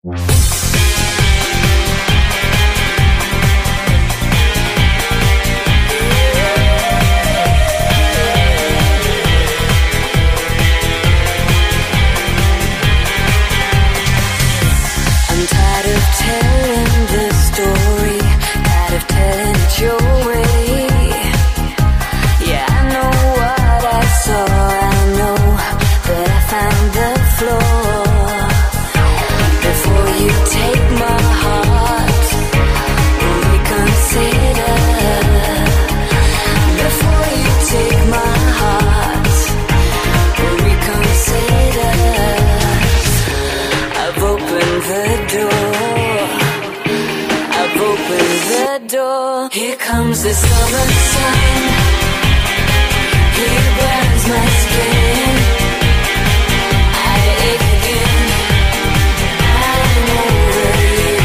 Here comes the summer sun. He burns my skin. I ache again. I'm over you.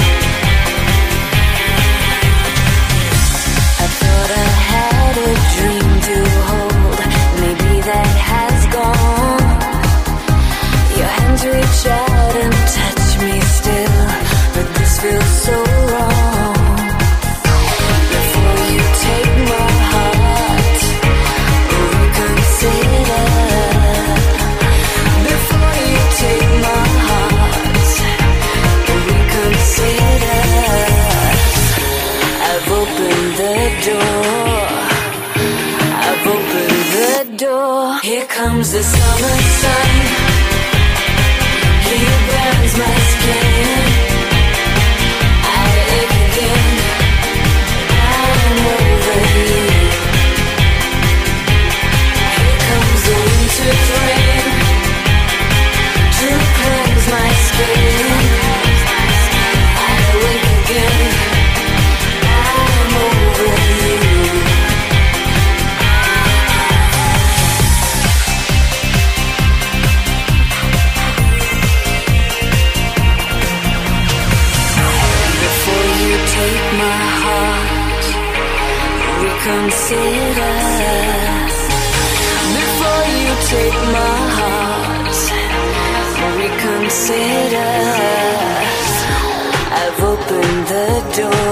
I thought I had a dream to hold. Maybe that has gone. Your hands reach out and touch me still, but this feels so wrong. Here comes the summer sun. He burns my skin. I ache again. I'm over you. Here comes the winter rain to cleanse my skin. I wake again. I'm over you. Consider before you take my heart. Reconsider. I've opened the door.